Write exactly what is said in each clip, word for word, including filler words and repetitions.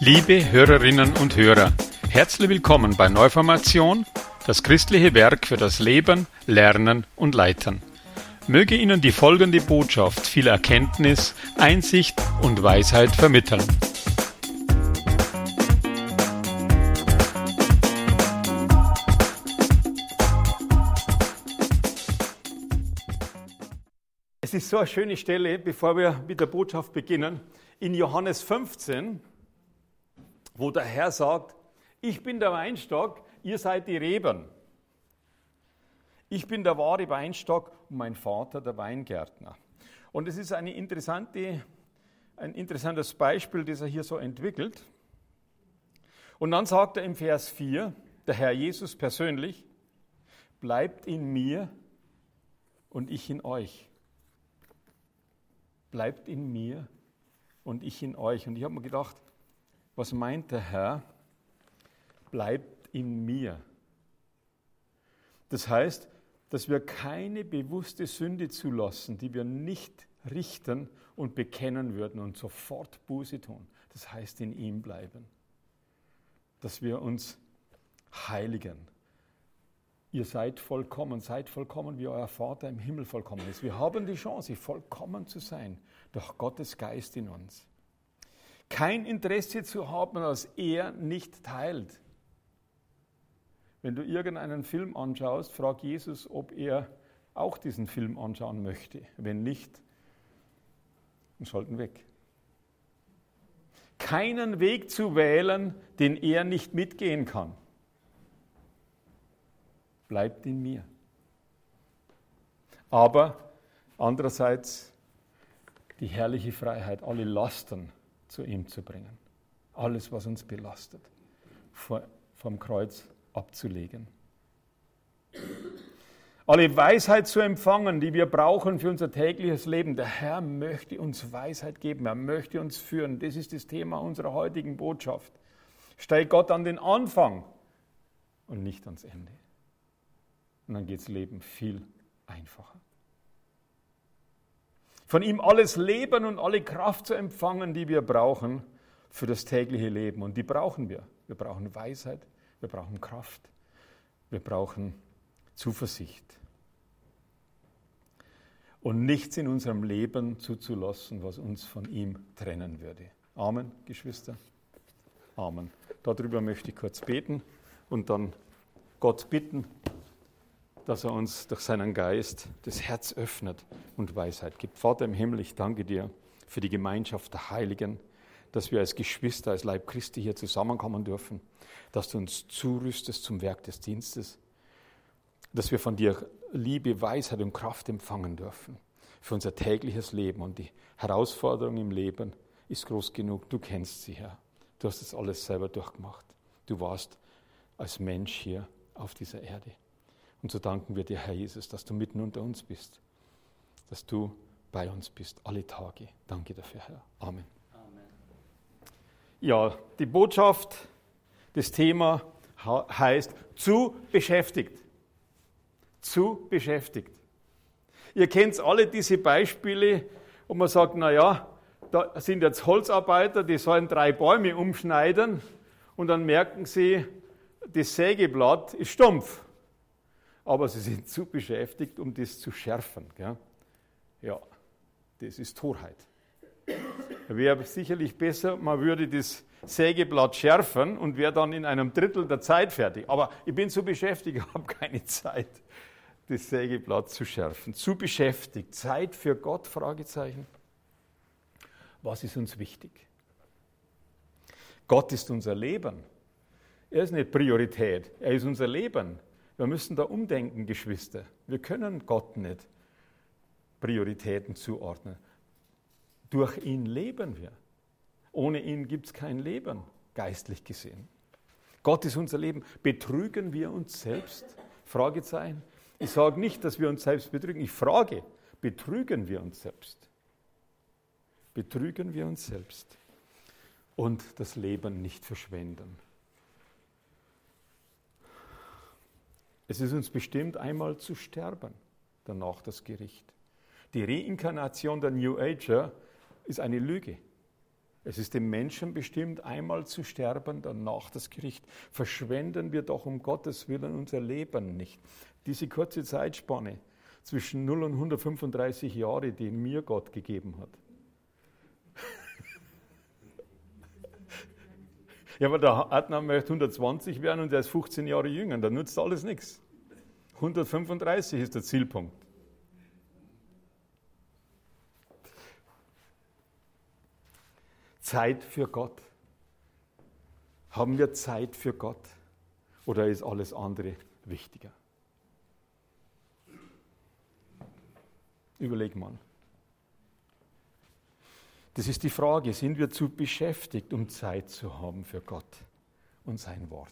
Liebe Hörerinnen und Hörer, herzlich willkommen bei Neuformation, das christliche Werk für das Leben, Lernen und Leitern. Möge Ihnen die folgende Botschaft viel Erkenntnis, Einsicht und Weisheit vermitteln. Es ist so eine schöne Stelle, bevor wir mit der Botschaft beginnen, in Johannes fünfzehn, wo der Herr sagt, ich bin der Weinstock, ihr seid die Reben. Ich bin der wahre Weinstock und mein Vater der Weingärtner. Und es ist eine interessante, ein interessantes Beispiel, das er hier so entwickelt. Und dann sagt er im Vers vier, der Herr Jesus persönlich, bleibt in mir und ich in euch. Bleibt in mir und ich in euch. Und ich habe mir gedacht, was meint der Herr? Bleibt in mir. Das heißt, dass wir keine bewusste Sünde zulassen, die wir nicht richten und bekennen würden und sofort Buße tun. Das heißt, in ihm bleiben. Dass wir uns heiligen. Ihr seid vollkommen, seid vollkommen, wie euer Vater im Himmel vollkommen ist. Wir haben die Chance, vollkommen zu sein, durch Gottes Geist in uns. Kein Interesse zu haben, was er nicht teilt. Wenn du irgendeinen Film anschaust, frag Jesus, ob er auch diesen Film anschauen möchte. Wenn nicht, dann schalten weg. Keinen Weg zu wählen, den er nicht mitgehen kann. Bleibt in mir. Aber andererseits die herrliche Freiheit, alle Lasten zu ihm zu bringen. Alles, was uns belastet, vor, vom Kreuz abzulegen. Alle Weisheit zu empfangen, die wir brauchen für unser tägliches Leben. Der Herr möchte uns Weisheit geben, er möchte uns führen. Das ist das Thema unserer heutigen Botschaft. Steig Gott an den Anfang und nicht ans Ende. Und dann geht das Leben viel einfacher. Von ihm alles Leben und alle Kraft zu empfangen, die wir brauchen für das tägliche Leben. Und die brauchen wir. Wir brauchen Weisheit, wir brauchen Kraft, wir brauchen Zuversicht. Und nichts in unserem Leben zuzulassen, was uns von ihm trennen würde. Amen, Geschwister. Amen. Darüber möchte ich kurz beten und dann Gott bitten, dass er uns durch seinen Geist das Herz öffnet und Weisheit gibt. Vater im Himmel, ich danke dir für die Gemeinschaft der Heiligen, dass wir als Geschwister, als Leib Christi hier zusammenkommen dürfen, dass du uns zurüstest zum Werk des Dienstes, dass wir von dir Liebe, Weisheit und Kraft empfangen dürfen für unser tägliches Leben. Und die Herausforderung im Leben ist groß genug. Du kennst sie, Herr. Du hast das alles selber durchgemacht. Du warst als Mensch hier auf dieser Erde. Und so danken wir dir, Herr Jesus, dass du mitten unter uns bist, dass du bei uns bist, alle Tage. Danke dafür, Herr. Amen. Amen. Ja, die Botschaft, das Thema heißt, zu beschäftigt. Zu beschäftigt. Ihr kennt alle diese Beispiele, wo man sagt, naja, da sind jetzt Holzarbeiter, die sollen drei Bäume umschneiden und dann merken sie, das Sägeblatt ist stumpf. Aber sie sind zu beschäftigt, um das zu schärfen. Gell? Ja, das ist Torheit. Wäre sicherlich besser, man würde das Sägeblatt schärfen und wäre dann in einem Drittel der Zeit fertig. Aber ich bin zu beschäftigt, ich habe keine Zeit, das Sägeblatt zu schärfen. Zu beschäftigt. Zeit für Gott? Fragezeichen. Was ist uns wichtig? Gott ist unser Leben. Er ist nicht Priorität, er ist unser Leben. Wir müssen da umdenken, Geschwister. Wir können Gott nicht Prioritäten zuordnen. Durch ihn leben wir. Ohne ihn gibt es kein Leben, geistlich gesehen. Gott ist unser Leben. Betrügen wir uns selbst? Fragezeichen. Ich sage nicht, dass wir uns selbst betrügen. Ich frage, betrügen wir uns selbst? Betrügen wir uns selbst und das Leben nicht verschwenden? Es ist uns bestimmt, einmal zu sterben, danach das Gericht. Die Reinkarnation der New Ager ist eine Lüge. Es ist dem Menschen bestimmt, einmal zu sterben, danach das Gericht. Verschwenden wir doch um Gottes Willen unser Leben nicht. Diese kurze Zeitspanne zwischen null und hundertfünfunddreißig Jahre, die mir Gott gegeben hat. Ja, aber der Adnan möchte hundertzwanzig werden und er ist fünfzehn Jahre jünger, da nutzt alles nichts. hundertfünfunddreißig ist der Zielpunkt. Zeit für Gott. Haben wir Zeit für Gott? Oder ist alles andere wichtiger? Überleg mal. Das ist die Frage, sind wir zu beschäftigt, um Zeit zu haben für Gott und sein Wort?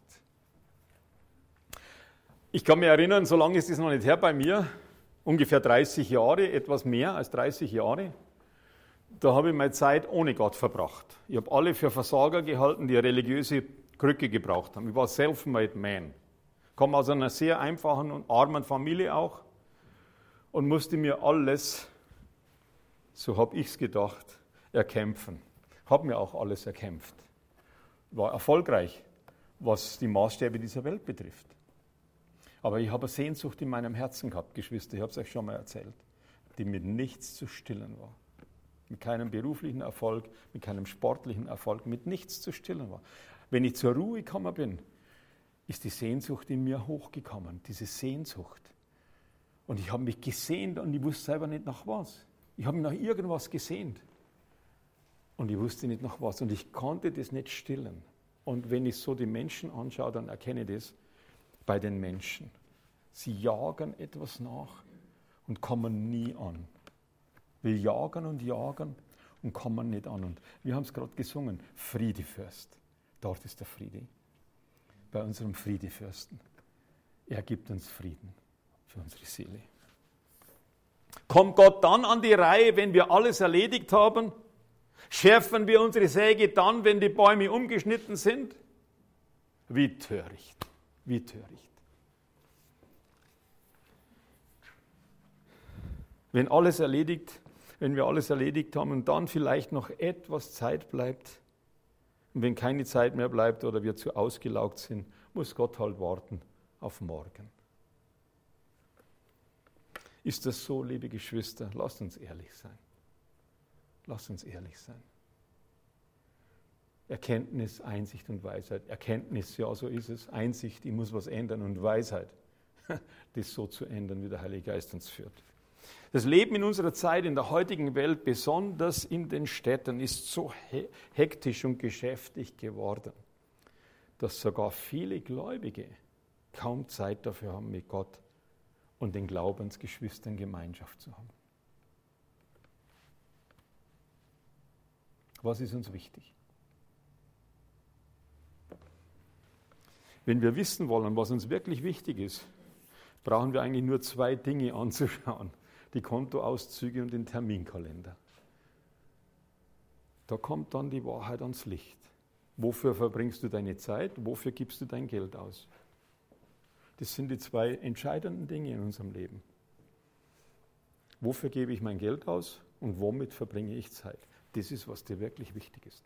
Ich kann mich erinnern, so lange ist es noch nicht her bei mir, ungefähr dreißig Jahre, etwas mehr als dreißig Jahre. Da habe ich meine Zeit ohne Gott verbracht. Ich habe alle für Versager gehalten, die eine religiöse Krücke gebraucht haben. Ich war self-made man. Komme aus einer sehr einfachen und armen Familie auch und musste mir alles, so habe ich es gedacht, erkämpfen. Habe mir auch alles erkämpft. War erfolgreich, was die Maßstäbe dieser Welt betrifft. Aber ich habe eine Sehnsucht in meinem Herzen gehabt, Geschwister, ich habe es euch schon mal erzählt, die mit nichts zu stillen war. Mit keinem beruflichen Erfolg, mit keinem sportlichen Erfolg, mit nichts zu stillen war. Wenn ich zur Ruhe gekommen bin, ist die Sehnsucht in mir hochgekommen, diese Sehnsucht. Und ich habe mich gesehnt und ich wusste selber nicht nach was. Ich habe mich nach irgendwas gesehnt. Und ich wusste nicht nach was. Und ich konnte das nicht stillen. Und wenn ich so die Menschen anschaue, dann erkenne ich das bei den Menschen. Sie jagen etwas nach und kommen nie an. Wir jagen und jagen und kommen nicht an. Und wir haben es gerade gesungen, Friedefürst. Dort ist der Friede. Bei unserem Friedefürsten. Er gibt uns Frieden für unsere Seele. Kommt Gott dann an die Reihe, wenn wir alles erledigt haben? Schärfen wir unsere Säge dann, wenn die Bäume umgeschnitten sind? Wie töricht, wie töricht. Wenn alles erledigt, wenn wir alles erledigt haben und dann vielleicht noch etwas Zeit bleibt, und wenn keine Zeit mehr bleibt oder wir zu ausgelaugt sind, muss Gott halt warten auf morgen. Ist das so, liebe Geschwister? Lasst uns ehrlich sein. Lasst uns ehrlich sein. Erkenntnis, Einsicht und Weisheit. Erkenntnis, ja, so ist es. Einsicht, ich muss was ändern. Und Weisheit, das so zu ändern, wie der Heilige Geist uns führt. Das Leben in unserer Zeit, in der heutigen Welt, besonders in den Städten, ist so hektisch und geschäftig geworden, dass sogar viele Gläubige kaum Zeit dafür haben, mit Gott und den Glaubensgeschwistern Gemeinschaft zu haben. Was ist uns wichtig? Wenn wir wissen wollen, was uns wirklich wichtig ist, brauchen wir eigentlich nur zwei Dinge anzuschauen. Die Kontoauszüge und den Terminkalender. Da kommt dann die Wahrheit ans Licht. Wofür verbringst du deine Zeit? Wofür gibst du dein Geld aus? Das sind die zwei entscheidenden Dinge in unserem Leben. Wofür gebe ich mein Geld aus und womit verbringe ich Zeit? Das ist, was dir wirklich wichtig ist.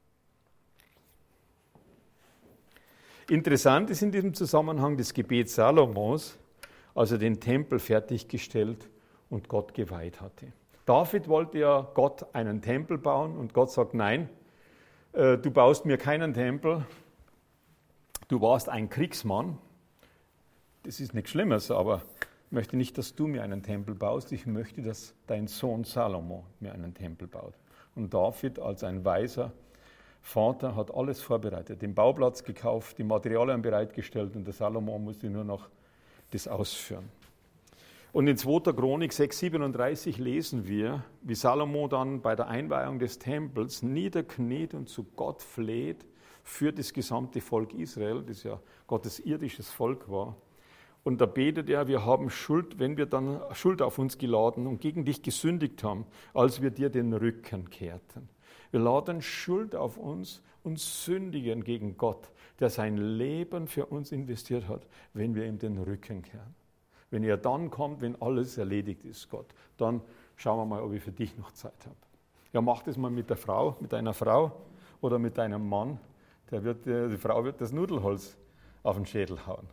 Interessant ist in diesem Zusammenhang das Gebet Salomos, als er den Tempel fertiggestellt und Gott geweiht hatte. David wollte ja Gott einen Tempel bauen und Gott sagt, nein, äh, du baust mir keinen Tempel, du warst ein Kriegsmann. Das ist nichts Schlimmes, aber ich möchte nicht, dass du mir einen Tempel baust, ich möchte, dass dein Sohn Salomo mir einen Tempel baut. Und David als ein weiser Vater hat alles vorbereitet, den Bauplatz gekauft, die Materialien bereitgestellt und der Salomo musste nur noch das ausführen. Und in zweiter Chronik sechs siebenunddreißig lesen wir, wie Salomo dann bei der Einweihung des Tempels niederkniet und zu Gott fleht für das gesamte Volk Israel, das ja Gottes irdisches Volk war. Und da betet er, wir haben Schuld, wenn wir dann Schuld auf uns geladen und gegen dich gesündigt haben, als wir dir den Rücken kehrten. Wir laden Schuld auf uns und sündigen gegen Gott, der sein Leben für uns investiert hat, wenn wir ihm den Rücken kehren. Wenn er dann kommt, wenn alles erledigt ist, Gott, dann schauen wir mal, ob ich für dich noch Zeit habe. Ja, mach das mal mit der Frau, mit einer Frau oder mit deinem Mann. Der wird, die Frau wird das Nudelholz auf den Schädel hauen.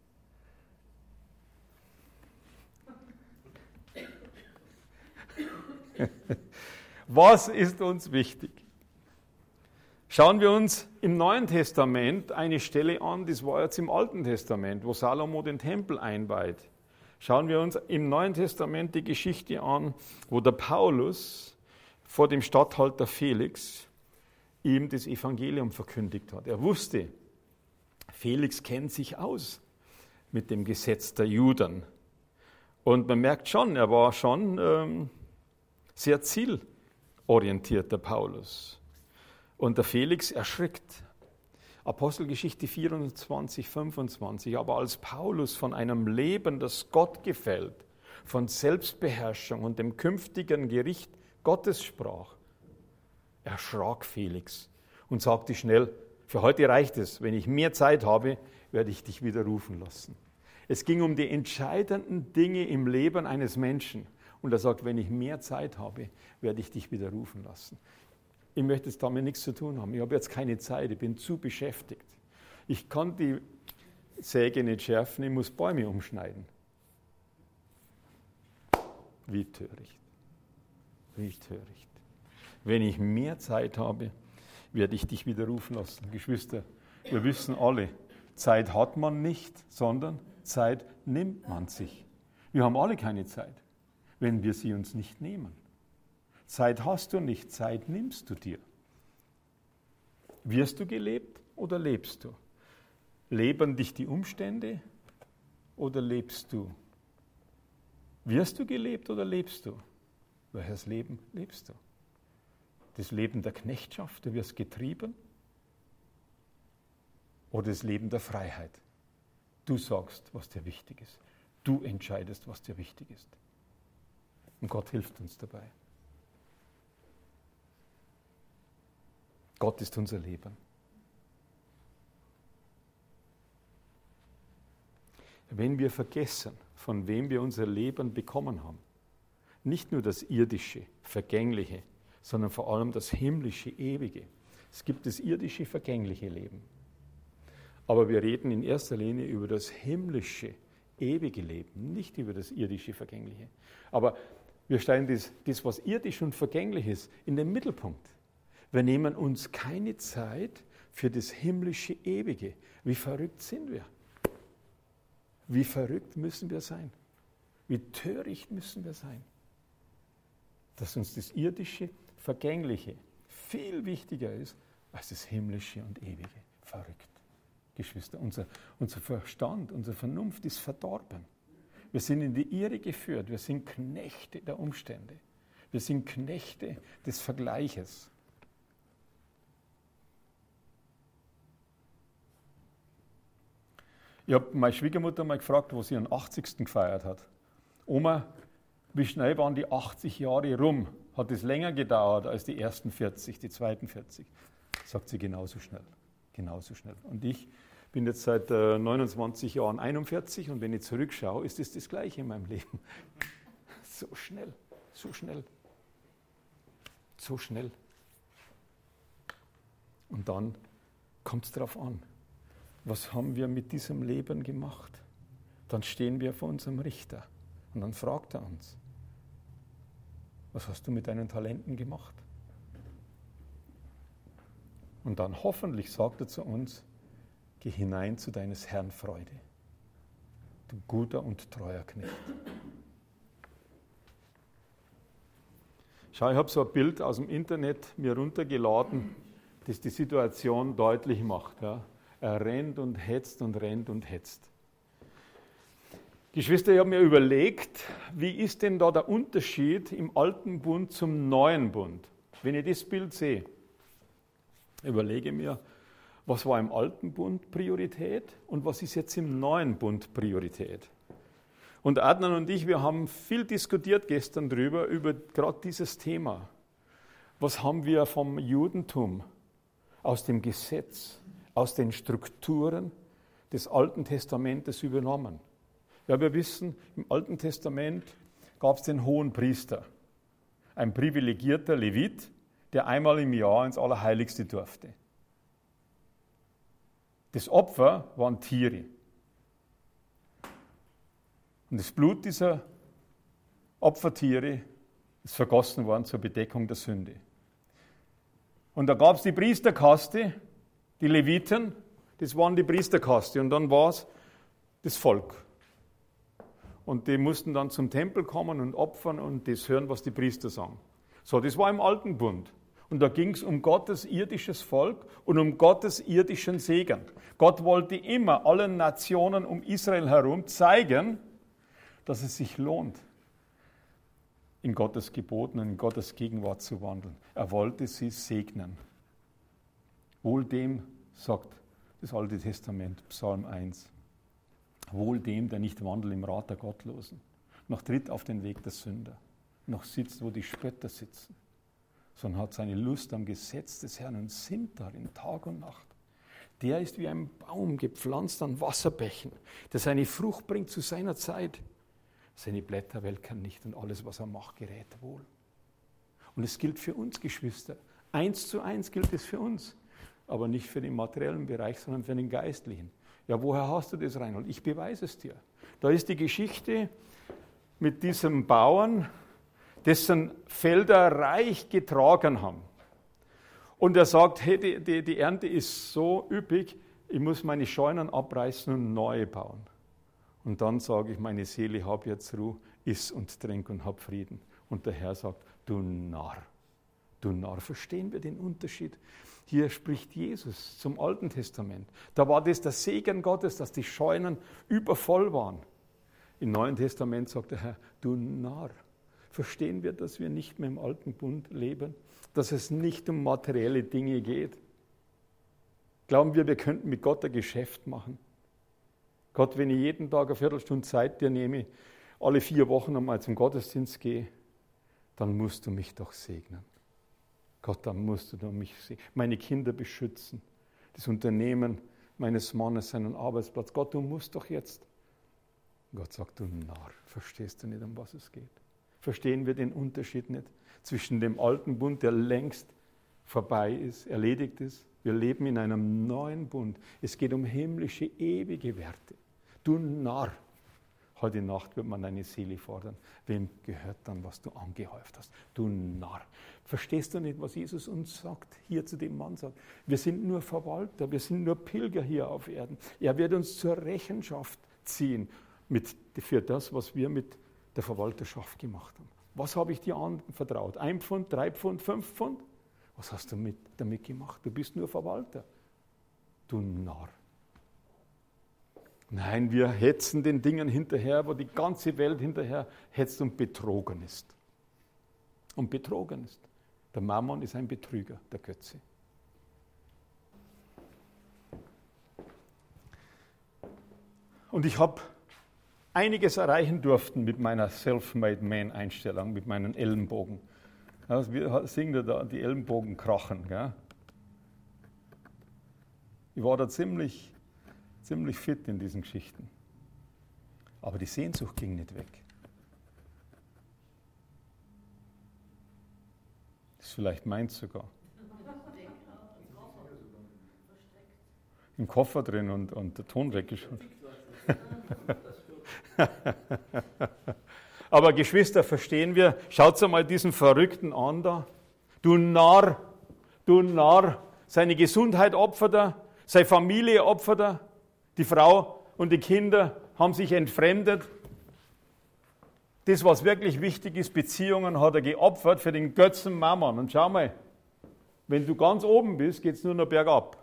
Was ist uns wichtig? Schauen wir uns im Neuen Testament eine Stelle an, das war jetzt im Alten Testament, wo Salomo den Tempel einweiht. Schauen wir uns im Neuen Testament die Geschichte an, wo der Paulus vor dem Statthalter Felix ihm das Evangelium verkündigt hat. Er wusste, Felix kennt sich aus mit dem Gesetz der Juden. Und man merkt schon, er war schon ähm, sehr zielorientiert, der Paulus. Und der Felix erschrickt. Apostelgeschichte vierundzwanzig, fünfundzwanzig. Aber als Paulus von einem Leben, das Gott gefällt, von Selbstbeherrschung und dem künftigen Gericht Gottes sprach, erschrak Felix und sagte schnell, für heute reicht es, wenn ich mehr Zeit habe, werde ich dich wieder rufen lassen. Es ging um die entscheidenden Dinge im Leben eines Menschen. Und er sagt, wenn ich mehr Zeit habe, werde ich dich wieder rufen lassen. Ich möchte jetzt damit nichts zu tun haben. Ich habe jetzt keine Zeit, ich bin zu beschäftigt. Ich kann die Säge nicht schärfen, ich muss Bäume umschneiden. Wie töricht. Wie töricht. Wenn ich mehr Zeit habe, werde ich dich wieder rufen lassen. Geschwister, wir wissen alle, Zeit hat man nicht, sondern Zeit nimmt man sich. Wir haben alle keine Zeit, wenn wir sie uns nicht nehmen. Zeit hast du nicht, Zeit nimmst du dir. Wirst du gelebt oder lebst du? Leben dich die Umstände oder lebst du? Wirst du gelebt oder lebst du? Welches Leben lebst du? Das Leben der Knechtschaft, du wirst getrieben? Oder das Leben der Freiheit? Du sagst, was dir wichtig ist. Du entscheidest, was dir wichtig ist. Und Gott hilft uns dabei. Gott ist unser Leben. Wenn wir vergessen, von wem wir unser Leben bekommen haben, nicht nur das irdische, vergängliche, sondern vor allem das himmlische, ewige. Es gibt das irdische, vergängliche Leben. Aber wir reden in erster Linie über das himmlische, ewige Leben, nicht über das irdische, vergängliche. Aber wir stellen das, das, was irdisch und vergänglich ist, in den Mittelpunkt. Wir nehmen uns keine Zeit für das himmlische Ewige. Wie verrückt sind wir? Wie verrückt müssen wir sein? Wie töricht müssen wir sein? Dass uns das irdische, vergängliche viel wichtiger ist als das himmlische und ewige. Verrückt. Geschwister, unser, unser Verstand, unsere Vernunft ist verdorben. Wir sind in die Irre geführt. Wir sind Knechte der Umstände. Wir sind Knechte des Vergleiches. Ich habe meine Schwiegermutter mal gefragt, wo sie ihren achtzigsten gefeiert hat. Oma, wie schnell waren die achtzig Jahre rum? Hat es länger gedauert als die ersten vierzig, die zweiten vierzig? Sagt sie, genauso schnell. Genauso schnell. Und ich bin jetzt seit äh, neunundzwanzig Jahren einundvierzig und wenn ich zurückschaue, ist es das Gleiche in meinem Leben. So schnell, so schnell, so schnell. Und dann kommt es darauf an. Was haben wir mit diesem Leben gemacht? Dann stehen wir vor unserem Richter und dann fragt er uns, was hast du mit deinen Talenten gemacht? Und dann hoffentlich sagt er zu uns, geh hinein zu deines Herrn Freude, du guter und treuer Knecht. Schau, ich habe so ein Bild aus dem Internet mir runtergeladen, das die Situation deutlich macht. Ja. Er rennt und hetzt und rennt und hetzt. Geschwister, ich habe mir überlegt, wie ist denn da der Unterschied im alten Bund zum neuen Bund? Wenn ich das Bild sehe, überlege mir, was war im alten Bund Priorität und was ist jetzt im neuen Bund Priorität? Und Adnan und ich, wir haben viel diskutiert gestern drüber, über gerade dieses Thema. Was haben wir vom Judentum aus dem Gesetz, aus den Strukturen des Alten Testamentes übernommen? Ja, wir wissen, im Alten Testament gab es den Hohenpriester. ein privilegierter Levit, der einmal im Jahr ins Allerheiligste durfte. Das Opfer waren Tiere. Und das Blut dieser Opfertiere ist vergossen worden zur Bedeckung der Sünde. Und da gab es die Priesterkaste, die Leviten, das waren die Priesterkaste. Und dann war es das Volk. Und die mussten dann zum Tempel kommen und opfern und das hören, was die Priester sagen. So, das war im Alten Bund. Und da ging es um Gottes irdisches Volk und um Gottes irdischen Segen. Gott wollte immer allen Nationen um Israel herum zeigen, dass es sich lohnt, in Gottes Geboten und in Gottes Gegenwart zu wandeln. Er wollte sie segnen. Wohl dem, sagt das Alte Testament, Psalm eins, wohl dem, der nicht wandelt im Rat der Gottlosen, noch tritt auf den Weg der Sünder, noch sitzt, wo die Spötter sitzen, sondern hat seine Lust am Gesetz des Herrn und sinnt darin Tag und Nacht. Der ist wie ein Baum gepflanzt an Wasserbächen, der seine Frucht bringt zu seiner Zeit. Seine Blätter welkern nicht und alles, was er macht, gerät wohl. Und es gilt für uns, Geschwister. Eins zu eins gilt es für uns. Aber nicht für den materiellen Bereich, sondern für den geistlichen. Ja, woher hast du das, Reinhold? Ich beweise es dir. Da ist die Geschichte mit diesem Bauern, dessen Felder reich getragen haben. Und er sagt, hey, die, die, die Ernte ist so üppig, ich muss meine Scheunen abreißen und neue bauen. Und dann sage ich, meine Seele, hab jetzt Ruhe, iss und trink und hab Frieden. Und der Herr sagt, du Narr, du Narr. Verstehen wir den Unterschied? Hier spricht Jesus zum Alten Testament. Da war das der Segen Gottes, dass die Scheunen übervoll waren. Im Neuen Testament sagt der Herr, du Narr. Verstehen wir, dass wir nicht mehr im Alten Bund leben? Dass es nicht um materielle Dinge geht? Glauben wir, wir könnten mit Gott ein Geschäft machen? Gott, wenn ich jeden Tag eine Viertelstunde Zeit dir nehme, alle vier Wochen einmal zum Gottesdienst gehe, dann musst du mich doch segnen. Gott, dann musst du mich segnen. Meine Kinder beschützen, das Unternehmen meines Mannes, seinen Arbeitsplatz. Gott, du musst doch jetzt. Gott sagt, du Narr, verstehst du nicht, um was es geht? Verstehen wir den Unterschied nicht zwischen dem alten Bund, der längst vorbei ist, erledigt ist? Wir leben in einem neuen Bund. Es geht um himmlische, ewige Werte. Du Narr, heute Nacht wird man deine Seele fordern. Wem gehört dann, was du angehäuft hast? Du Narr. Verstehst du nicht, was Jesus uns sagt, hier zu dem Mann sagt? Wir sind nur Verwalter, wir sind nur Pilger hier auf Erden. Er wird uns zur Rechenschaft ziehen mit, für das, was wir mit der Verwalterschaft gemacht haben. Was habe ich dir anvertraut? Ein Pfund, drei Pfund, fünf Pfund? Was hast du mit, damit gemacht? Du bist nur Verwalter. Du Narr. Nein, wir hetzen den Dingen hinterher, wo die ganze Welt hinterher hetzt und betrogen ist. Und betrogen ist. Der Mammon ist ein Betrüger, der Götze. Und ich habe einiges erreichen durften mit meiner Self-Made-Man-Einstellung, mit meinen Ellenbogen. Also wir singen da die Ellenbogen krachen. Gell? Ich war da ziemlich, ziemlich fit in diesen Geschichten. Aber die Sehnsucht ging nicht weg. Das ist vielleicht meins sogar. Im Koffer drin und, und der Ton weggeschaut. Aber Geschwister, verstehen wir, schaut mal diesen Verrückten an da. Du Narr, du Narr, seine Gesundheit opfert er, seine Familie opfert er, die Frau und die Kinder haben sich entfremdet. Das, was wirklich wichtig ist, Beziehungen, hat er geopfert für den Götzen Mammon. Und schau mal, wenn du ganz oben bist, geht es nur noch bergab.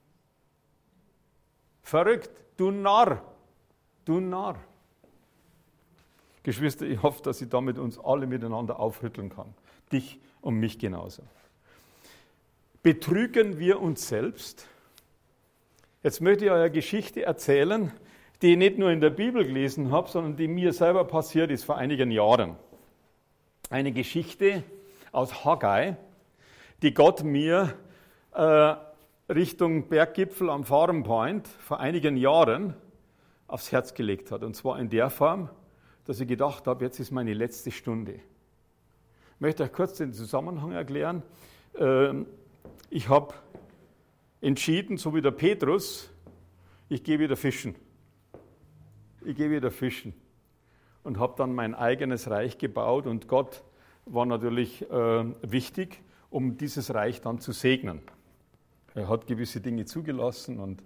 Verrückt, du Narr, du Narr. Geschwister, ich hoffe, dass ich damit uns alle miteinander aufrütteln kann. Dich und mich genauso. Betrügen wir uns selbst? Jetzt möchte ich euch eine Geschichte erzählen, die ich nicht nur in der Bibel gelesen habe, sondern die mir selber passiert ist vor einigen Jahren. Eine Geschichte aus Haggai, die Gott mir äh, Richtung Berggipfel am Farm Point vor einigen Jahren aufs Herz gelegt hat. Und zwar in der Form, dass ich gedacht habe, jetzt ist meine letzte Stunde. möchte euch kurz den Zusammenhang erklären. Ich habe entschieden, so wie der Petrus, ich gehe wieder fischen. Ich gehe wieder fischen. Und habe dann mein eigenes Reich gebaut und Gott war natürlich äh, wichtig, um dieses Reich dann zu segnen. Er hat gewisse Dinge zugelassen und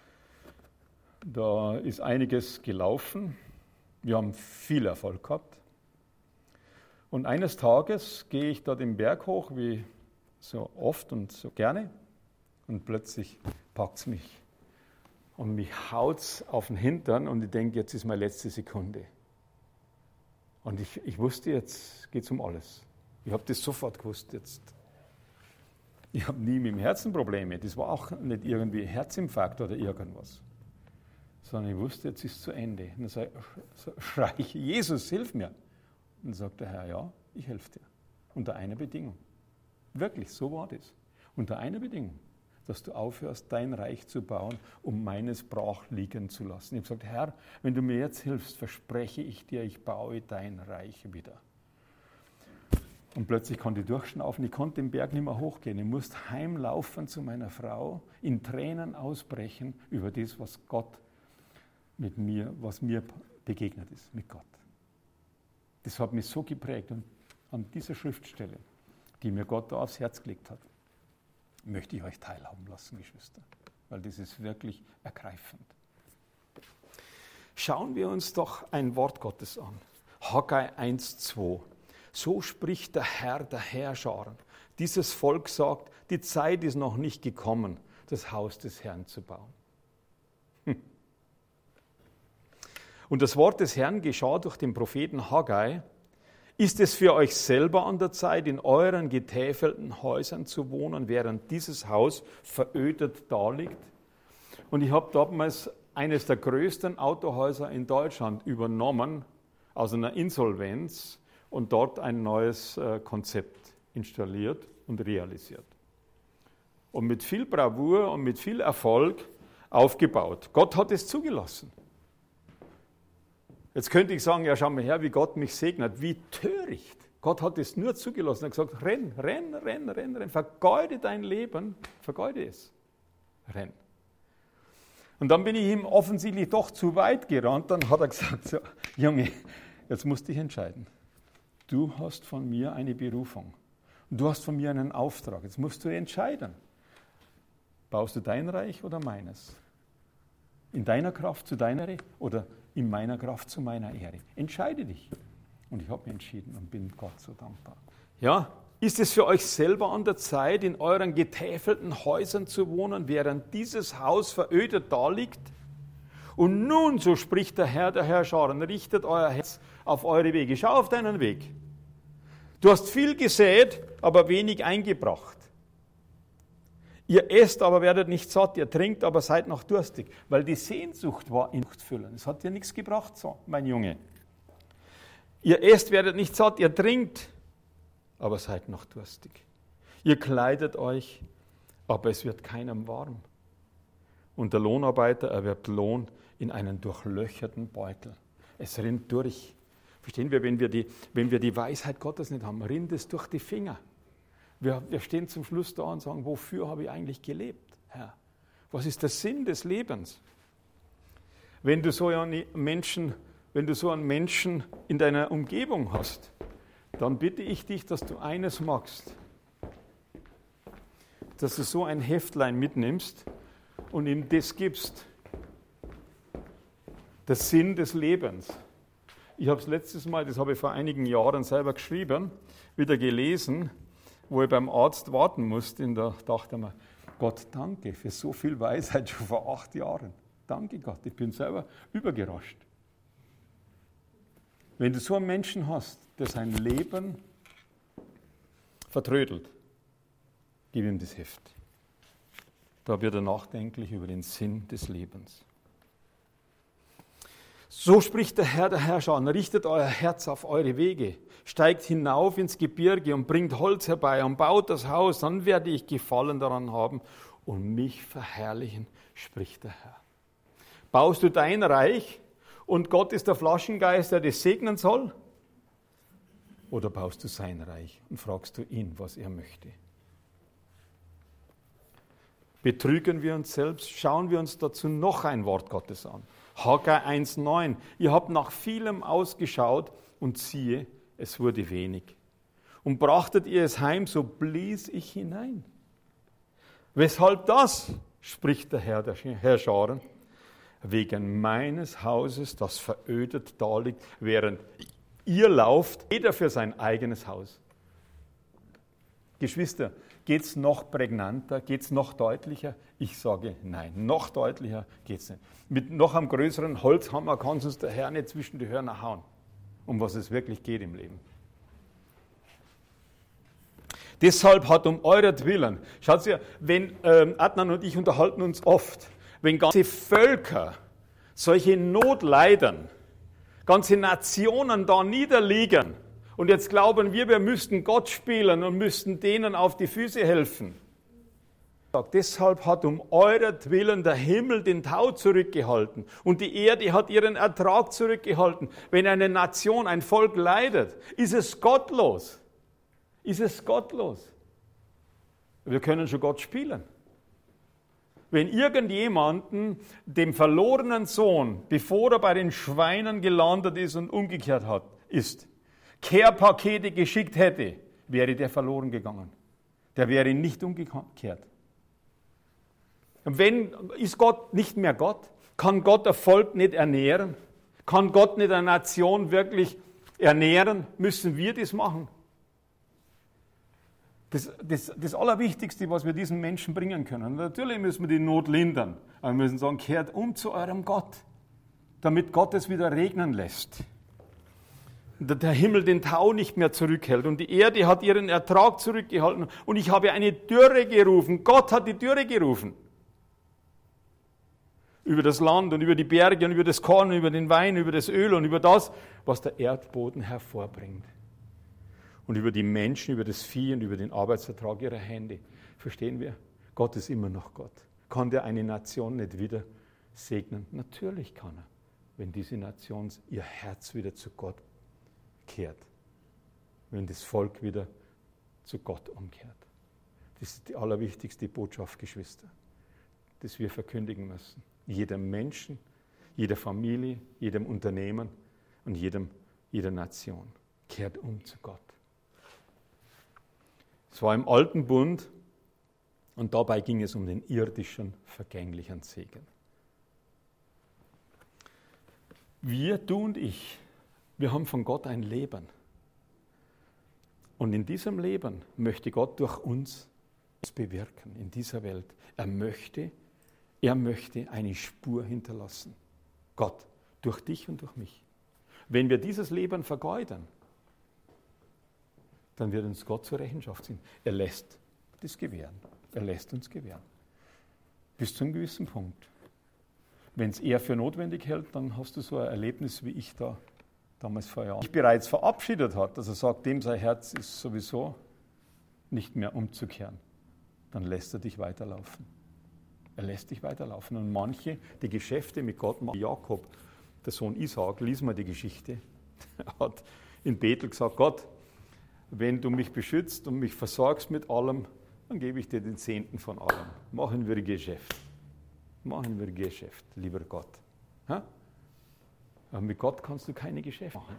da ist einiges gelaufen. Wir haben viel Erfolg gehabt. Und eines Tages gehe ich da den Berg hoch, wie so oft und so gerne, und plötzlich packt es mich. Und mich haut es auf den Hintern und ich denke, jetzt ist meine letzte Sekunde. Und ich, ich wusste, jetzt geht es um alles. Ich habe das sofort gewusst jetzt. Ich habe nie mit dem Herzen Probleme. Das war auch nicht irgendwie Herzinfarkt oder irgendwas. Sondern ich wusste, jetzt ist es zu Ende. Und dann schreie ich, Jesus, hilf mir. Und dann sagt der Herr, ja, ich helfe dir. Unter einer Bedingung. Wirklich, so war das. Unter einer Bedingung, dass du aufhörst, dein Reich zu bauen, um meines brach liegen zu lassen. Ich habe gesagt, Herr, wenn du mir jetzt hilfst, verspreche ich dir, ich baue dein Reich wieder. Und plötzlich konnte ich durchschnaufen, ich konnte den Berg nicht mehr hochgehen. Ich musste heimlaufen zu meiner Frau, in Tränen ausbrechen über das, was Gott mit mir, was mir begegnet ist, mit Gott. Das hat mich so geprägt. Und an dieser Schriftstelle, die mir Gott da aufs Herz gelegt hat, möchte ich euch teilhaben lassen, Geschwister, weil das ist wirklich ergreifend. Schauen wir uns doch ein Wort Gottes an. Haggai eins, zwei. So spricht der Herr der Heerscharen. Dieses Volk sagt, die Zeit ist noch nicht gekommen, das Haus des Herrn zu bauen. Hm. Und das Wort des Herrn geschah durch den Propheten Haggai. Ist es für euch selber an der Zeit, in euren getäfelten Häusern zu wohnen, während dieses Haus verödet daliegt? Und ich habe damals eines der größten Autohäuser in Deutschland übernommen, aus einer Insolvenz, und dort ein neues äh, Konzept installiert und realisiert. Und mit viel Bravour und mit viel Erfolg aufgebaut. Gott hat es zugelassen. Jetzt könnte ich sagen, ja, schau mal her, wie Gott mich segnet. Wie töricht. Gott hat es nur zugelassen. Er hat gesagt, renn, renn, renn, renn, renn. Vergeude dein Leben, vergeude es. Renn. Und dann bin ich ihm offensichtlich doch zu weit gerannt. Dann hat er gesagt, so, Junge, jetzt musst du dich entscheiden. Du hast von mir eine Berufung. Und du hast von mir einen Auftrag. Jetzt musst du entscheiden. Baust du dein Reich oder meines? In deiner Kraft zu deiner Ehre oder in meiner Kraft zu meiner Ehre? Entscheide dich. Und ich habe mich entschieden und bin Gott so dankbar. Ja, ist es für euch selber an der Zeit, in euren getäfelten Häusern zu wohnen, während dieses Haus verödet daliegt? Und nun, so spricht der Herr der Herrscharen, richtet euer Herz auf eure Wege. Schau auf deinen Weg. Du hast viel gesät, aber wenig eingebracht. Ihr esst, aber werdet nicht satt, ihr trinkt, aber seid noch durstig. Weil die Sehnsucht war in Füllen. Es hat dir nichts gebracht, so, mein Junge. Ihr esst, werdet nicht satt, ihr trinkt, aber seid noch durstig. Ihr kleidet euch, aber es wird keinem warm. Und der Lohnarbeiter erwirbt Lohn in einen durchlöcherten Beutel. Es rinnt durch. Verstehen wir, wenn wir die, wenn wir die Weisheit Gottes nicht haben, rinnt es durch die Finger. Wir, wir stehen zum Schluss da und sagen, wofür habe ich eigentlich gelebt, Herr? Was ist der Sinn des Lebens? Wenn du so einen Menschen, wenn du so einen Menschen in deiner Umgebung hast, dann bitte ich dich, dass du eines machst, dass du so ein Heftlein mitnimmst und ihm das gibst. Der Sinn des Lebens. Ich habe es letztes Mal, das habe ich vor einigen Jahren selber geschrieben, wieder gelesen, wo ich beim Arzt warten musste. Und da dachte ich mir, Gott, danke für so viel Weisheit schon vor acht Jahren. Danke Gott, ich bin selber überrascht. Wenn du so einen Menschen hast, der sein Leben vertrödelt, gib ihm das Heft. Da wird er nachdenklich über den Sinn des Lebens. So spricht der Herr der Herrscher an, richtet euer Herz auf eure Wege, steigt hinauf ins Gebirge und bringt Holz herbei und baut das Haus, dann werde ich Gefallen daran haben und mich verherrlichen, spricht der Herr. Baust du dein Reich und Gott ist der Flaschengeist, der das segnen soll? oder baust du sein Reich und fragst du ihn, was er möchte? Betrügen wir uns selbst? Schauen wir uns dazu noch ein Wort Gottes an. Haggai eins neun. Ihr habt nach vielem ausgeschaut und siehe, es wurde wenig. Und brachtet ihr es heim, so blies ich hinein. Weshalb das, spricht der Herr der Herrscharen, wegen meines Hauses, das verödet daliegt, während ihr lauft, jeder für sein eigenes Haus. Geschwister, geht es noch prägnanter, geht es noch deutlicher? Ich sage nein, noch deutlicher geht es nicht. Mit noch einem größeren Holzhammer kann uns der Herr nicht zwischen die Hörner hauen, um was es wirklich geht im Leben. Deshalb hat um euretwillen, schaut ihr, wenn ähm, Adnan und ich unterhalten uns oft, wenn ganze Völker solche Not leiden, ganze Nationen da niederliegen und jetzt glauben wir, wir müssten Gott spielen und müssten denen auf die Füße helfen. Deshalb hat um euretwillen der Himmel den Tau zurückgehalten und die Erde hat ihren Ertrag zurückgehalten. Wenn eine Nation, ein Volk leidet, ist es gottlos. Ist es gottlos. Wir können schon Gott spielen. Wenn irgendjemanden dem verlorenen Sohn, bevor er bei den Schweinen gelandet ist und umgekehrt hat, ist, Kehrpakete geschickt hätte, wäre der verloren gegangen. Der wäre nicht umgekehrt. Wenn, ist Gott nicht mehr Gott? Kann Gott das Volk nicht ernähren? Kann Gott nicht eine Nation wirklich ernähren? Müssen wir das machen? Das, das, das Allerwichtigste, was wir diesen Menschen bringen können, natürlich müssen wir die Not lindern, aber wir müssen sagen, kehrt um zu eurem Gott, damit Gott es wieder regnen lässt. Der Himmel den Tau nicht mehr zurückhält und die Erde hat ihren Ertrag zurückgehalten und ich habe eine Dürre gerufen. Gott hat die Dürre gerufen. Über das Land und über die Berge und über das Korn, über den Wein, über das Öl und über das, was der Erdboden hervorbringt. Und über die Menschen, über das Vieh und über den Arbeitsvertrag ihrer Hände. Verstehen wir? Gott ist immer noch Gott. Kann der eine Nation nicht wieder segnen? Natürlich kann er, wenn diese Nation ihr Herz wieder zu Gott kehrt. Wenn das Volk wieder zu Gott umkehrt. Das ist die allerwichtigste Botschaft, Geschwister, das wir verkündigen müssen. Jedem Menschen, jeder Familie, jedem Unternehmen und jedem, jeder Nation. Kehrt um zu Gott. Es war im Alten Bund und dabei ging es um den irdischen, vergänglichen Segen. Wir, du und ich, wir haben von Gott ein Leben. Und in diesem Leben möchte Gott durch uns bewirken, in dieser Welt. Er möchte, er möchte eine Spur hinterlassen. Gott, durch dich und durch mich. Wenn wir dieses Leben vergeuden, dann wird uns Gott zur Rechenschaft ziehen. Er lässt das gewähren. Er lässt uns gewähren. Bis zu einem gewissen Punkt. Wenn es er für notwendig hält, dann hast du so ein Erlebnis, wie ich da damals vor Jahren sich bereits verabschiedet hat, dass er sagt, dem sein Herz ist sowieso nicht mehr umzukehren. Dann lässt er dich weiterlaufen. Er lässt dich weiterlaufen. Und manche, die Geschäfte mit Gott machen, Jakob, der Sohn Isaak, lies mal die Geschichte, hat in Bethel gesagt, Gott, wenn du mich beschützt und mich versorgst mit allem, dann gebe ich dir den Zehnten von allem. Machen wir Geschäft. Machen wir Geschäft, lieber Gott. Ha? Aber mit Gott kannst du keine Geschäfte machen.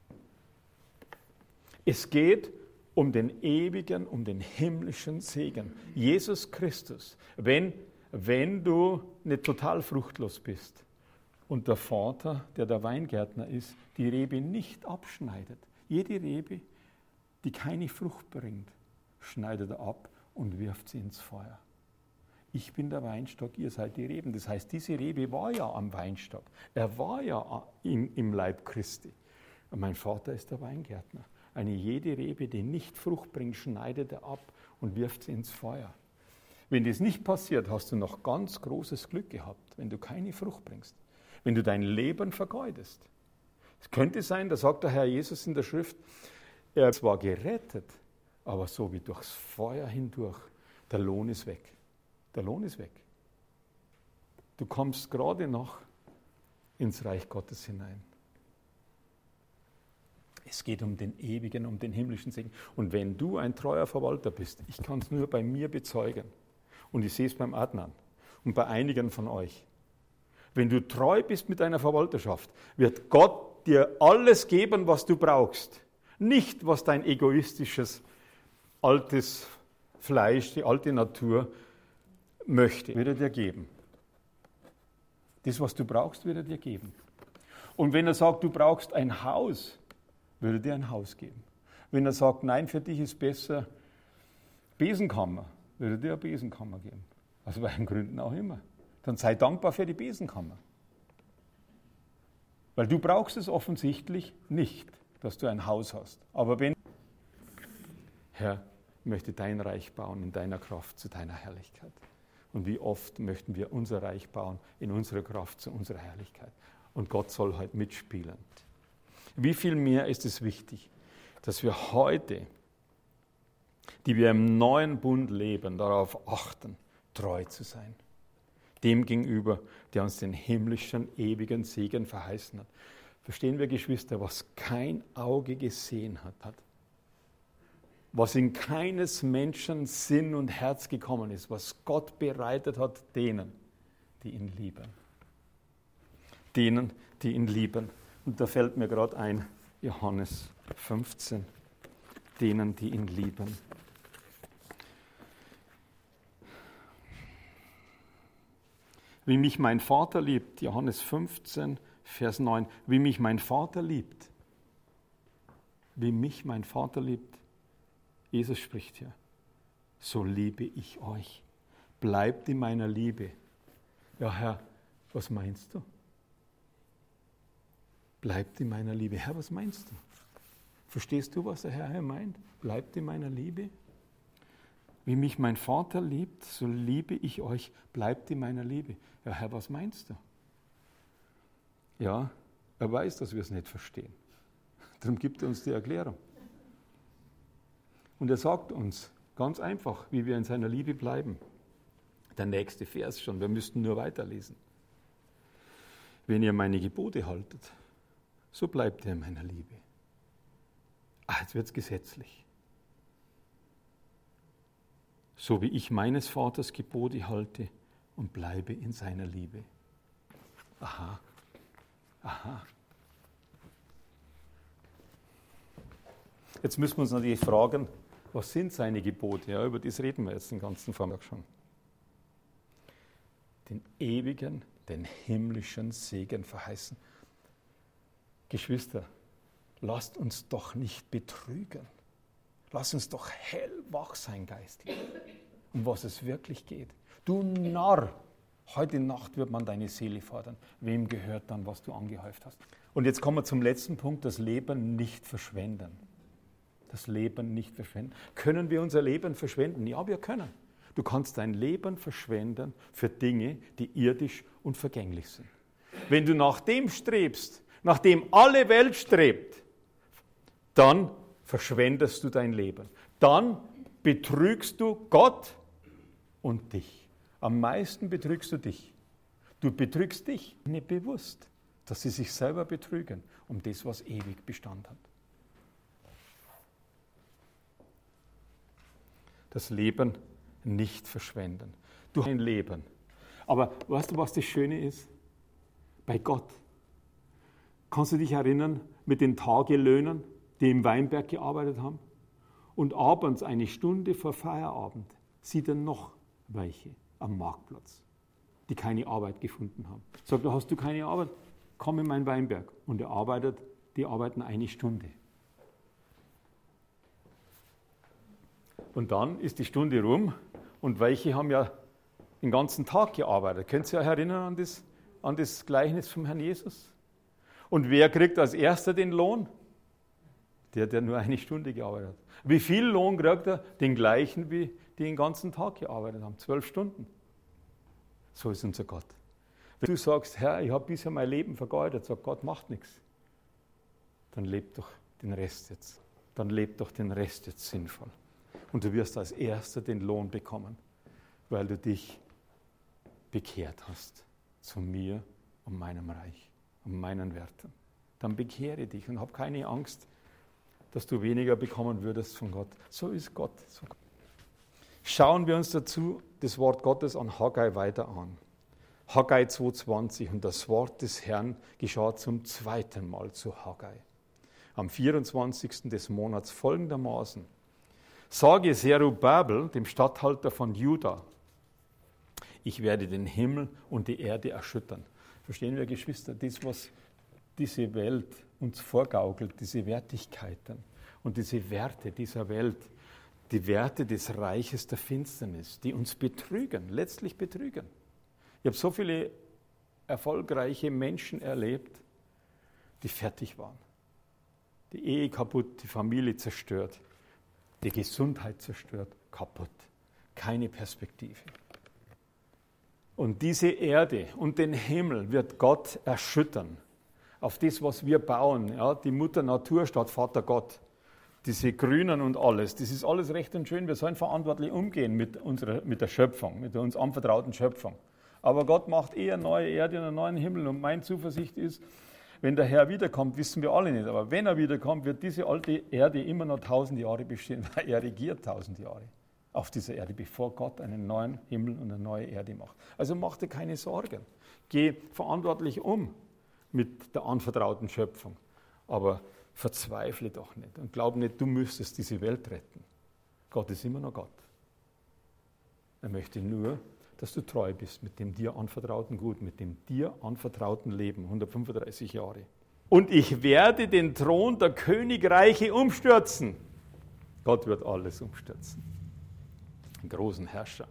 Es geht um den ewigen, um den himmlischen Segen. Jesus Christus. Wenn, wenn du nicht total fruchtlos bist und der Vater, der der Weingärtner ist, die Rebe nicht abschneidet. Jede Rebe, die keine Frucht bringt, schneidet er ab und wirft sie ins Feuer. Ich bin der Weinstock, ihr seid die Reben. Das heißt, diese Rebe war ja am Weinstock. Er war ja im, im Leib Christi. Und mein Vater ist der Weingärtner. Eine jede Rebe, die nicht Frucht bringt, schneidet er ab und wirft sie ins Feuer. Wenn das nicht passiert, hast du noch ganz großes Glück gehabt, wenn du keine Frucht bringst. Wenn du dein Leben vergeudest. Es könnte sein, da sagt der Herr Jesus in der Schrift, er ist zwar gerettet, aber so wie durchs Feuer hindurch, der Lohn ist weg. Der Lohn ist weg. Du kommst gerade noch ins Reich Gottes hinein. Es geht um den ewigen, um den himmlischen Segen. Und wenn du ein treuer Verwalter bist, ich kann es nur bei mir bezeugen, und ich sehe es beim Adnan und bei einigen von euch, wenn du treu bist mit deiner Verwalterschaft, wird Gott dir alles geben, was du brauchst. Nicht, was dein egoistisches, altes Fleisch, die alte Natur möchte, wird er dir geben. Das, was du brauchst, wird er dir geben. Und wenn er sagt, du brauchst ein Haus, wird er dir ein Haus geben. Wenn er sagt, nein, für dich ist besser Besenkammer, wird er dir eine Besenkammer geben. Aus welchen Gründen auch immer. Dann sei dankbar für die Besenkammer. Weil du brauchst es offensichtlich nicht, dass du ein Haus hast. Aber wenn, Herr, ich möchte dein Reich bauen in deiner Kraft zu deiner Herrlichkeit. Und wie oft möchten wir unser Reich bauen in unserer Kraft zu unserer Herrlichkeit. Und Gott soll heute mitspielen. Wie viel mehr ist es wichtig, dass wir heute, die wir im neuen Bund leben, darauf achten, treu zu sein. Dem gegenüber, der uns den himmlischen, ewigen Segen verheißen hat. Verstehen wir, Geschwister, was kein Auge gesehen hat, hat, was in keines Menschen Sinn und Herz gekommen ist, was Gott bereitet hat denen, die ihn lieben. Denen, die ihn lieben. Und da fällt mir gerade ein, Johannes fünfzehn, denen, die ihn lieben. Wie mich mein Vater liebt, Johannes fünfzehn, Vers neun, wie mich mein Vater liebt, wie mich mein Vater liebt, Jesus spricht hier, so liebe ich euch, bleibt in meiner Liebe. Ja, Herr, was meinst du? Bleibt in meiner Liebe. Herr, was meinst du? Verstehst du, was der Herr hier meint? Bleibt in meiner Liebe. Wie mich mein Vater liebt, so liebe ich euch, bleibt in meiner Liebe. Ja, Herr, was meinst du? Ja, er weiß, dass wir es nicht verstehen. Darum gibt er uns die Erklärung. Und er sagt uns ganz einfach, wie wir in seiner Liebe bleiben. Der nächste Vers schon, wir müssten nur weiterlesen. Wenn ihr meine Gebote haltet, so bleibt ihr in meiner Liebe. Ah, jetzt wird es gesetzlich. So wie ich meines Vaters Gebote halte und bleibe in seiner Liebe. Aha, aha. Jetzt müssen wir uns natürlich fragen, was sind seine Gebote? Ja, über das reden wir jetzt den ganzen Vormittag schon. Den ewigen, den himmlischen Segen verheißen. Geschwister, lasst uns doch nicht betrügen. Lasst uns doch hellwach sein geistig, um was es wirklich geht. Du Narr, heute Nacht wird man deine Seele fordern. Wem gehört dann, was du angehäuft hast? Und jetzt kommen wir zum letzten Punkt, das Leben nicht verschwenden. Das Leben nicht verschwenden. Können wir unser Leben verschwenden? Ja, wir können. Du kannst dein Leben verschwenden für Dinge, die irdisch und vergänglich sind. Wenn du nach dem strebst, nach dem alle Welt strebt, dann verschwendest du dein Leben. Dann betrügst du Gott und dich. Am meisten betrügst du dich. Du betrügst dich nicht bewusst, dass sie sich selber betrügen um das, was ewig Bestand hat. Das Leben nicht verschwenden. Du hast ein Leben. Aber weißt du, was das Schöne ist? Bei Gott. Kannst du dich erinnern mit den Tagelöhnern, die im Weinberg gearbeitet haben? Und abends, eine Stunde vor Feierabend, sieht er noch welche am Marktplatz, die keine Arbeit gefunden haben. Sagt er, hast du keine Arbeit? Komm in meinen Weinberg. Und er arbeitet, die arbeiten eine Stunde. Und dann ist die Stunde rum und welche haben ja den ganzen Tag gearbeitet. Könnt ihr euch erinnern an das, an das Gleichnis vom Herrn Jesus? Und wer kriegt als erster den Lohn? Der, der nur eine Stunde gearbeitet hat. Wie viel Lohn kriegt er? Den gleichen, wie die den ganzen Tag gearbeitet haben. Zwölf Stunden. So ist unser Gott. Wenn du sagst, Herr, ich habe bisher mein Leben vergeudet, sagt Gott, macht nichts. Dann lebt doch den Rest jetzt. Dann lebt doch den Rest jetzt sinnvoll. Und du wirst als Erster den Lohn bekommen, weil du dich bekehrt hast zu mir und meinem Reich und meinen Werten. Dann bekehre dich und hab keine Angst dass du weniger bekommen würdest von Gott. So ist Gott. So. Schauen wir uns dazu das Wort Gottes an Haggai weiter an. Haggai zwei zwanzig, und das Wort des Herrn geschah zum zweiten Mal zu Haggai. Am vierundzwanzigsten des Monats folgendermaßen: Sage Zerubabel, dem Statthalter von Juda, ich werde den Himmel und die Erde erschüttern. Verstehen wir, Geschwister, das, was diese Welt uns vorgaukelt, diese Wertigkeiten und diese Werte dieser Welt, die Werte des Reiches der Finsternis, die uns betrügen, letztlich betrügen. Ich habe so viele erfolgreiche Menschen erlebt, die fertig waren. Die Ehe kaputt, die Familie zerstört, die Gesundheit zerstört, kaputt. Keine Perspektive. Und diese Erde und den Himmel wird Gott erschüttern. Auf das, was wir bauen, ja, die Mutter Natur statt Vater Gott, diese Grünen und alles, das ist alles recht und schön. Wir sollen verantwortlich umgehen mit, unserer, mit der Schöpfung, mit der uns anvertrauten Schöpfung. Aber Gott macht eher eine neue Erde und einen neuen Himmel. Und meine Zuversicht ist, wenn der Herr wiederkommt, wissen wir alle nicht, aber wenn er wiederkommt, wird diese alte Erde immer noch tausend Jahre bestehen, weil er regiert tausend Jahre auf dieser Erde, bevor Gott einen neuen Himmel und eine neue Erde macht. Also mach dir keine Sorgen. Geh verantwortlich um mit der anvertrauten Schöpfung. Aber verzweifle doch nicht und glaub nicht, du müsstest diese Welt retten. Gott ist immer noch Gott. Er möchte nur, dass du treu bist mit dem dir anvertrauten Gut, mit dem dir anvertrauten Leben, hundertfünfunddreißig Jahre. Und ich werde den Thron der Königreiche umstürzen. Gott wird alles umstürzen. Den großen Herrscher.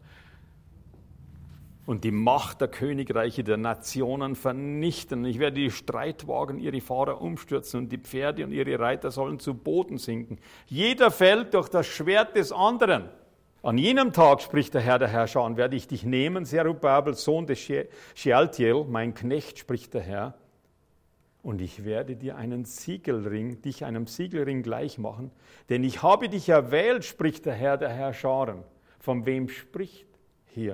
Und die Macht der Königreiche der Nationen vernichten. Ich werde die Streitwagen, ihre Fahrer umstürzen, und die Pferde und ihre Reiter sollen zu Boden sinken. Jeder fällt durch das Schwert des anderen. An jenem Tag, spricht der Herr der Herrscher, werde ich dich nehmen, Zerubabel, Sohn des Shealtiel, mein Knecht, spricht der Herr, und ich werde dir einen Siegelring, dich einem Siegelring gleich machen, denn ich habe dich erwählt, spricht der Herr der Herrscher. Von wem spricht hier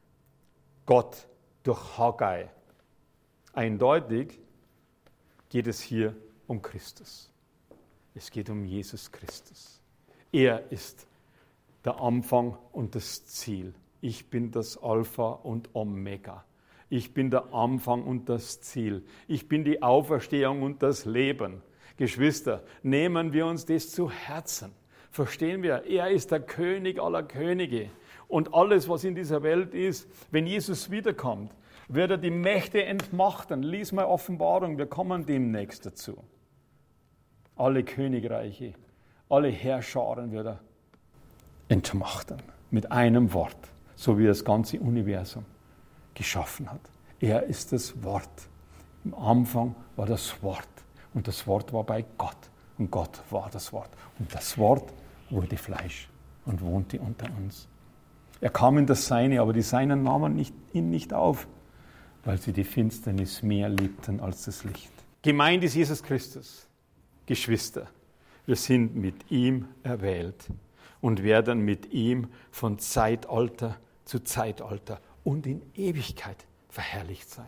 Gott durch Haggai? Eindeutig geht es hier um Christus. Es geht um Jesus Christus. Er ist der Anfang und das Ziel. Ich bin das Alpha und Omega. Ich bin der Anfang und das Ziel. Ich bin die Auferstehung und das Leben. Geschwister, nehmen wir uns das zu Herzen. Verstehen wir, er ist der König aller Könige. Und alles, was in dieser Welt ist, wenn Jesus wiederkommt, wird er die Mächte entmachten. Lies mal Offenbarung, wir kommen demnächst dazu. Alle Königreiche, alle Herrscharen wird er entmachten. Mit einem Wort, so wie er das ganze Universum geschaffen hat. Er ist das Wort. Im Anfang war das Wort. Und das Wort war bei Gott. Und Gott war das Wort. Und das Wort wurde Fleisch und wohnte unter uns. Er kam in das Seine, aber die Seinen nahmen nicht, ihn nicht auf, weil sie die Finsternis mehr liebten als das Licht. Gemeint ist Jesus Christus. Geschwister, wir sind mit ihm erwählt und werden mit ihm von Zeitalter zu Zeitalter und in Ewigkeit verherrlicht sein.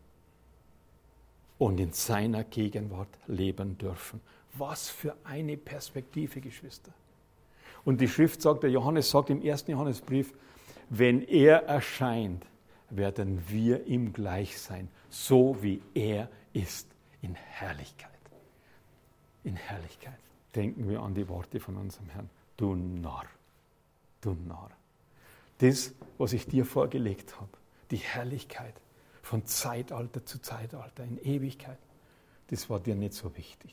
Und in seiner Gegenwart leben dürfen. Was für eine Perspektive, Geschwister. Und die Schrift sagt, der Johannes sagt im ersten Johannesbrief, wenn er erscheint, werden wir ihm gleich sein, so wie er ist, in Herrlichkeit. In Herrlichkeit. Denken wir an die Worte von unserem Herrn. Du Narr, du Narr. Das, was ich dir vorgelegt habe, die Herrlichkeit von Zeitalter zu Zeitalter, in Ewigkeit, das war dir nicht so wichtig.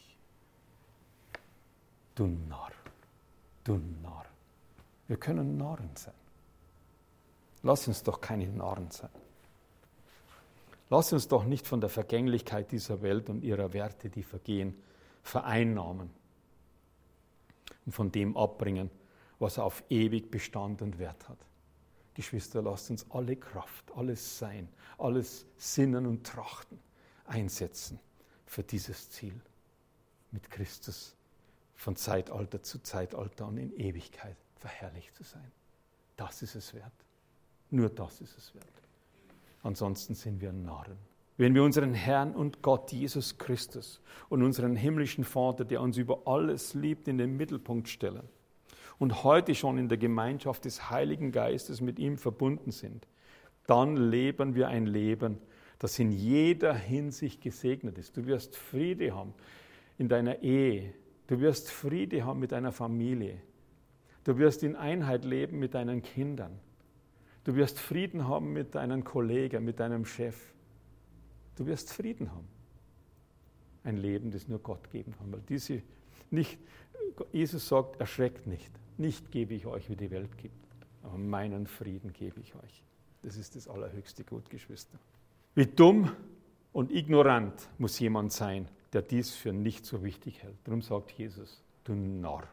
Du Narr, du Narr. Wir können Narren sein. Lass uns doch keine Narren sein. Lass uns doch nicht von der Vergänglichkeit dieser Welt und ihrer Werte, die vergehen, vereinnahmen und von dem abbringen, was auf ewig Bestand und Wert hat. Geschwister, lasst uns alle Kraft, alles Sein, alles Sinnen und Trachten einsetzen für dieses Ziel, mit Christus von Zeitalter zu Zeitalter und in Ewigkeit verherrlicht zu sein. Das ist es wert. Nur das ist es wert. Ansonsten sind wir Narren. wenn wir unseren Herrn und Gott Jesus Christus und unseren himmlischen Vater, der uns über alles liebt, in den Mittelpunkt stellen und heute schon in der Gemeinschaft des Heiligen Geistes mit ihm verbunden sind, dann leben wir ein Leben, das in jeder Hinsicht gesegnet ist. Du wirst Friede haben in deiner Ehe, du wirst Friede haben mit deiner Familie, du wirst in Einheit leben mit deinen Kindern, du wirst Frieden haben mit deinen Kollegen, mit deinem Chef. Du wirst Frieden haben. Ein Leben, das nur Gott geben kann. Weil diese nicht, Jesus sagt, erschreckt nicht. Nicht gebe ich euch, wie die Welt gibt. Aber meinen Frieden gebe ich euch. Das ist das allerhöchste Gut, Geschwister. Wie dumm und ignorant muss jemand sein, der dies für nicht so wichtig hält. Darum sagt Jesus, du Narr.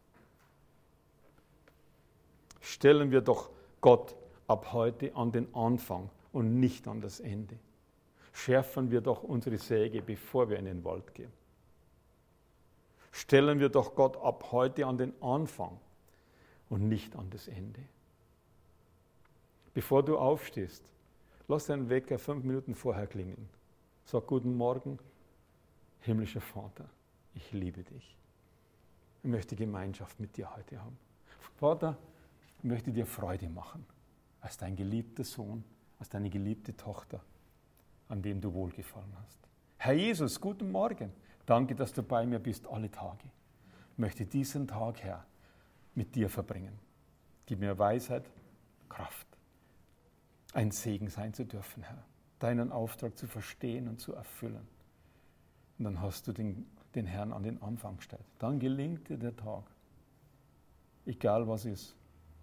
Stellen wir doch Gott ab heute an den Anfang und nicht an das Ende. Schärfen wir doch unsere Säge, bevor wir in den Wald gehen. Stellen wir doch Gott ab heute an den Anfang und nicht an das Ende. Bevor du aufstehst, lass deinen Wecker fünf Minuten vorher klingeln. Sag guten Morgen, himmlischer Vater, ich liebe dich. Ich möchte Gemeinschaft mit dir heute haben. Vater, ich möchte dir Freude machen, als dein geliebter Sohn, als deine geliebte Tochter, an dem du wohlgefallen hast. Herr Jesus, guten Morgen. Danke, dass du bei mir bist alle Tage. Ich möchte diesen Tag, Herr, mit dir verbringen. Gib mir Weisheit, Kraft, ein Segen sein zu dürfen, Herr. Deinen Auftrag zu verstehen und zu erfüllen. Und dann hast du den, den Herrn an den Anfang gestellt. Dann gelingt dir der Tag. Egal was ist.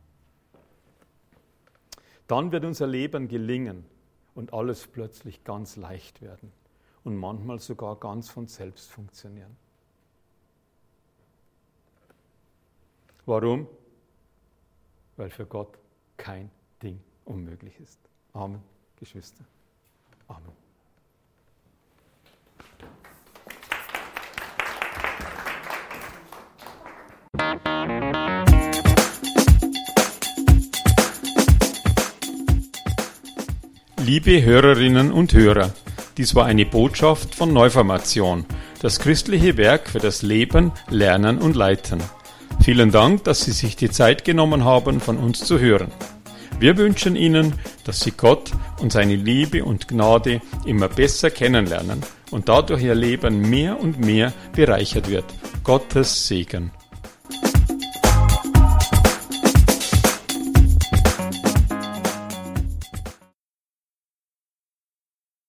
Dann wird unser Leben gelingen. Und alles plötzlich ganz leicht werden und manchmal sogar ganz von selbst funktionieren. Warum? Weil für Gott kein Ding unmöglich ist. Amen, Geschwister. Amen. Liebe Hörerinnen und Hörer, dies war eine Botschaft von Neuformation, das christliche Werk für das Leben, Lernen und Leiten. Vielen Dank, dass Sie sich die Zeit genommen haben, von uns zu hören. Wir wünschen Ihnen, dass Sie Gott und seine Liebe und Gnade immer besser kennenlernen und dadurch Ihr Leben mehr und mehr bereichert wird. Gottes Segen.